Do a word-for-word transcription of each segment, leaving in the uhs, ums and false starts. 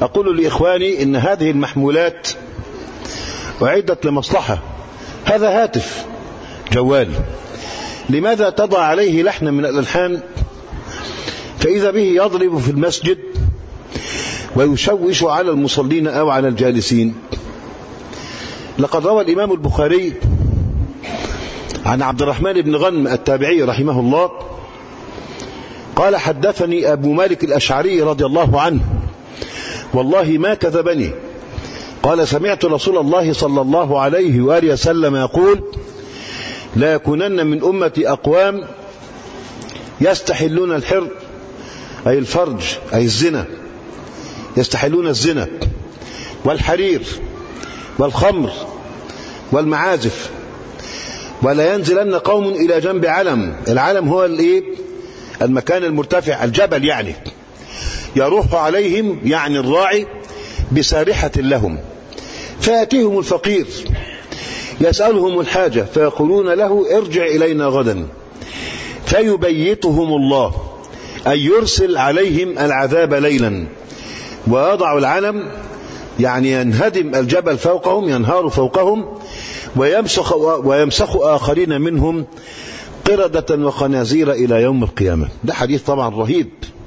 أقول لإخواني إن هذه المحمولات أعدت لمصلحة. هذا هاتف جوال، لماذا تضع عليه لحنا من الألحان فإذا به يضرب في المسجد ويشوش على المصلين أو على الجالسين؟ لقد روى الإمام البخاري عن عبد الرحمن بن غنم التابعي رحمه الله قال: حدثني أبو مالك الأشعري رضي الله عنه والله ما كذبني، قال: سمعت رسول الله صلى الله عليه وآله وسلم يقول: لا يكونن من أمتي أقوام يستحلون الحر، أي الفرج، أي الزنا، يستحلون الزنا والحرير والخمر والمعازف، ولا ينزلن قوم إلى جنب علم. العلم هو الايه؟ المكان المرتفع، الجبل يعني. يروح عليهم يعني الراعي بسارحة لهم، فيأتيهم الفقير يسألهم الحاجة فيقولون له: ارجع إلينا غدا، فيبيتهم الله، أي يرسل عليهم العذاب ليلا، ويضع العلم يعني ينهدم الجبل فوقهم، ينهار فوقهم، ويمسخ, ويمسخ آخرين منهم قردة وخنازير إلى يوم القيامة. ده حديث طبعا رهيب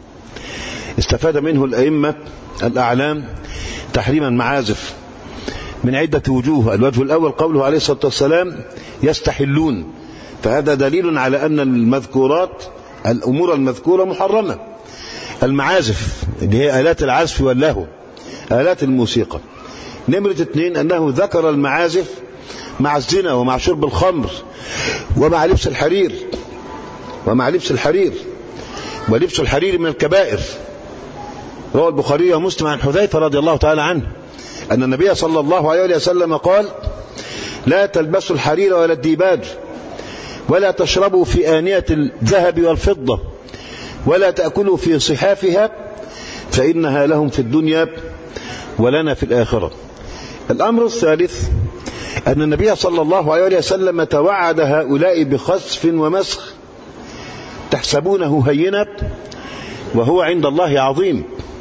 استفاد منه الأئمة الأعلام تحريم المعازف من عدة وجوه. الوجه الأول قوله عليه الصلاة والسلام: يستحلون، فهذا دليل على أن المذكورات، الأمور المذكورة محرمة. المعازف اللي هي آلات العزف واللهو، آلات الموسيقى. نمرة اثنين أنه ذكر المعازف مع الزنا ومع شرب الخمر ومع لبس الحرير، ومع لبس الحرير ولبس الحرير من الكبائر. روى البخاري ومسلم عن حذيفة رضي الله تعالى عنه أن النبي صلى الله عليه وسلم قال: لا تلبسوا الحرير ولا الديباج، ولا تشربوا في آنية الذهب والفضة، ولا تأكلوا في صحافها، فإنها لهم في الدنيا ولنا في الآخرة. الأمر الثالث أن النبي صلى الله عليه وسلم توعد هؤلاء بخسف ومسخ تحسبونه هينة وهو عند الله عظيم.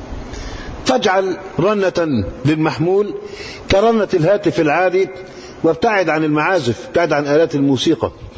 فاجعل رنة للمحمول كرنة الهاتف العادي، وابتعد عن المعازف، ابتعد عن آلات الموسيقى.